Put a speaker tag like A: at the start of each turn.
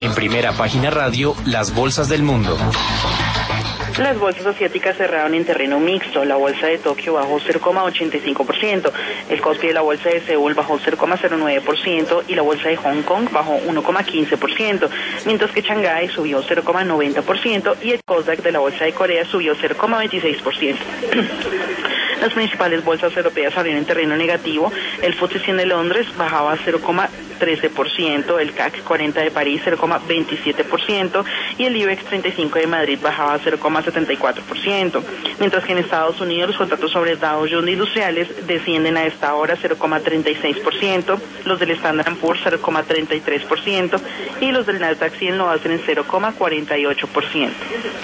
A: En Primera Página Radio, las bolsas del mundo.
B: Las bolsas asiáticas cerraron en terreno mixto. La bolsa de Tokio bajó 0,85%, el Kospi de la bolsa de Seúl bajó 0,09% y la bolsa de Hong Kong bajó 1,15%, mientras que Shanghái subió 0,90% y el Kosdaq de la bolsa de Corea subió 0,26%. Las principales bolsas europeas abrieron en terreno negativo. El FTSE 100 de Londres bajaba 0,13%, el CAC 40 de París 0,27% y el IBEX 35 de Madrid bajaba 0,74%, mientras que en Estados Unidos los contratos sobre Dow Jones Industriales descienden a esta hora 0,36%, los del Standard & Poor's 0,33% y los del Nasdaq 100 lo hacen en 0,48%.